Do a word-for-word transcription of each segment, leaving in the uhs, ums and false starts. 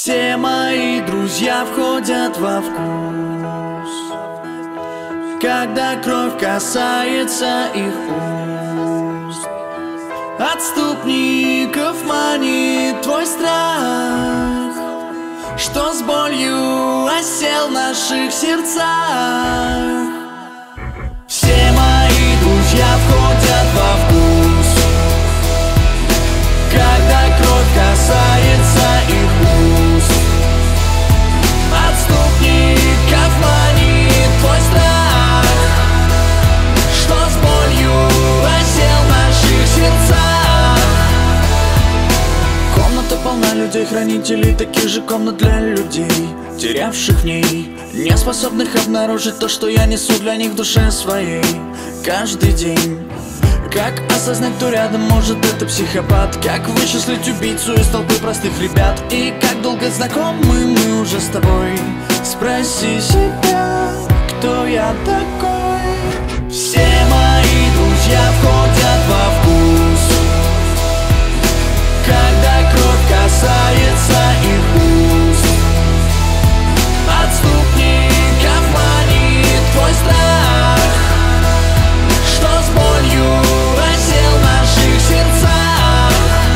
Все мои друзья входят во вкус, когда кровь касается их уст. Отступников манит твой страх, что с болью осел в наших сердцах. Все мои друзья входят во вкус, когда кровь касается их уст. Отступников манит твой страх, что с болью осел в наших сердцах. Комната полна людей, хранителей таких же комнат для людей, терявших в ней, не способных обнаружить то, что я несу для них в душе своей каждый день. Как осознать, кто рядом, может это психопат? Как вычислить убийцу из толпы простых ребят? И как долго знакомы мы уже с тобой? Спроси себя, кто я такой? Все мои друзья входят во вкус, когда кровь касается их уст. Отступников манит твой страх, что с болью осел в наших сердцах.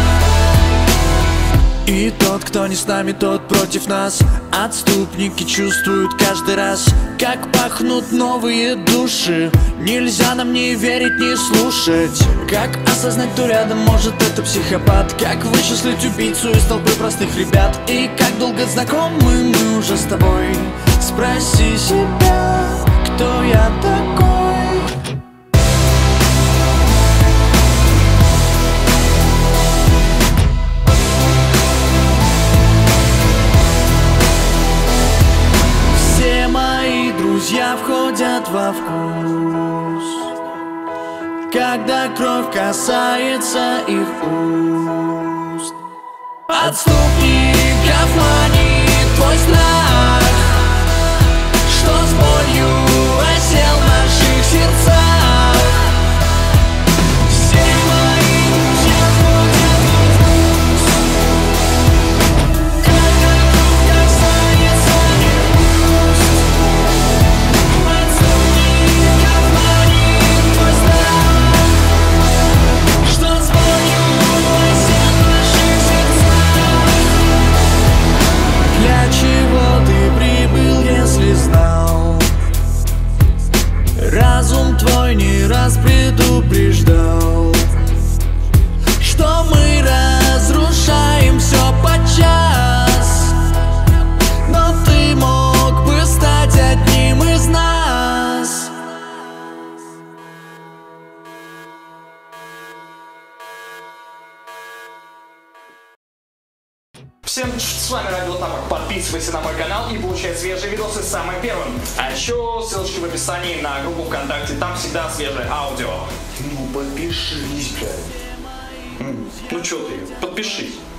И тот, кто не с нами, тот против нас. Отступники чувствуют каждый раз, как пахнут новые души. Нельзя нам не верить, не слушать. Как осознать, кто рядом, может это психопат? Как вычислить убийцу из толпы простых ребят? И как долго знакомы мы уже с тобой? Спроси себя, кто я такой? Друзья входят во вкус, когда кровь касается их уст. Отступников манит твой страх, что с болью осел в наших сердцах. Все мои друзья входят во вкус, когда кровь касается их уст. Разум твой не раз предупреждал, что мы разрушаем все подчас, но ты мог бы стать одним из нас. Всем с вами Радио Тапок. Подписывайся на мой канал и получай свежие видосы самым первым. А еще ссылочки в описании на группу ВКонтакте, там всегда свежее аудио. Ну подпишись, блядь. Ну чё ты, подпишись.